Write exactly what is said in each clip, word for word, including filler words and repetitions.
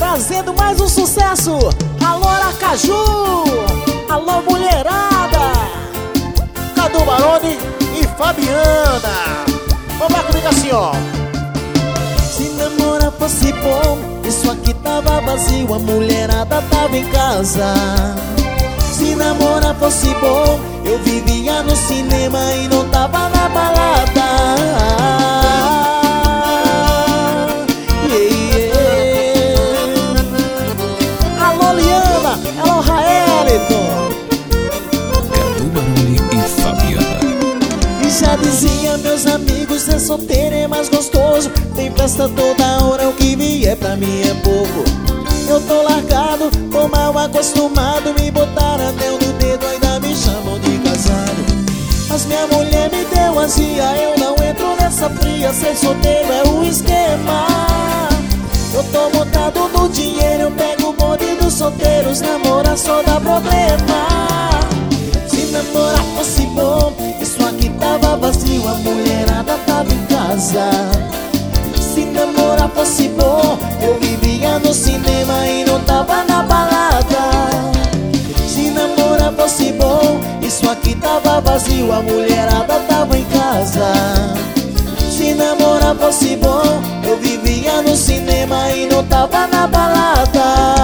trazendo mais um sucesso. Alô Aracaju, alô mulherada, Cadu Baroni e Fabiana. Vamos lá comigo assim, ó. Se namorar fosse bom, isso aqui tava vazio, a mulherada tava em casa. Se namorar fosse bom, eu vivia no cinema e não tava na balada. Yeah, yeah. Alô Liana, alô Raeliton, Cadu Baroni e Fabiana. E já dizia meus amigos, ser solteiro é mais gostoso. Tem festa toda hora, o que vier pra mim é pouco. Eu tô largado, tô mal acostumado. Me botaram anel no dedo, ainda me chamam de casado. Mas minha mulher me deu azia, eu não entro nessa fria. Ser solteiro é o esquema. Eu tô montado no dinheiro, eu pego o bonde dos solteiros. Namorar só dá problema. Se namorar fosse bom, isso aqui tava vazio, a mulherada tava em casa. Se namorar fosse bom, eu vivia no cinema e não tava na balada. Se namorar fosse bom, isso aqui tava vazio, a mulherada tava em casa. Se namorar fosse bom, eu vivia no cinema e não tava na balada.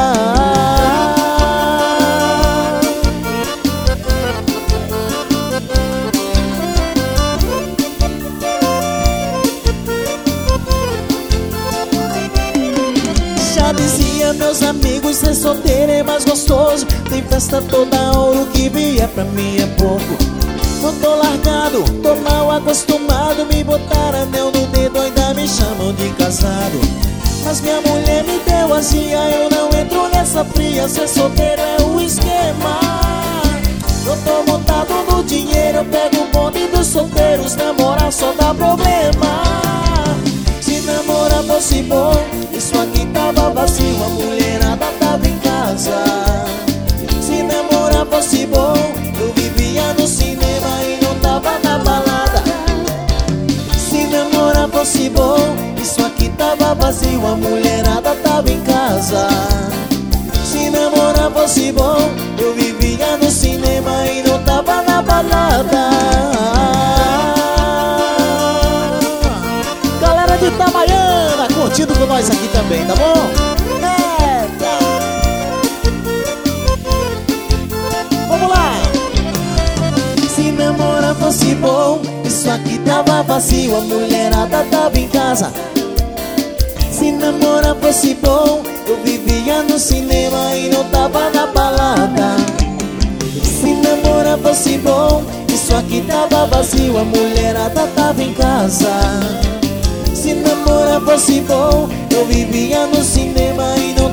Já dizia meus amigos, ser solteiro é mais gostoso. Tem festa toda hora, o que vier pra mim é pouco. Não tô largado, tô mal acostumado. Me botaram anel no dedo, ainda me chamam de casado. Mas minha mulher me deu azia, eu não entro nessa fria. Ser solteiro é o esquema. Eu tô montado no dinheiro, eu pego o bonde dos solteiros. Namorar só dá problema. Se namorar fosse bom, isso aqui tava vazio, a mulherada tava em casa. Se namorar fosse bom, eu vivia no cinema e não tava na balada. Se namorar fosse bom, isso aqui tava vazio, a mulherada tava em casa. Se namorar fosse bom, eu vivia no cinema e não tava na balada. galera de Itabaiana, curtindo com nós aqui também, tá bom? Eita. Vamos lá! Se namorar fosse bom, isso aqui tava vazio, a mulherada tava em casa. Se namorar fosse bom, eu vivia no cinema e não tava na balada. Se namorar fosse bom, isso aqui tava vazio, a mulherada tava em casa. Se namorar fosse bom, eu vivia no cinema e não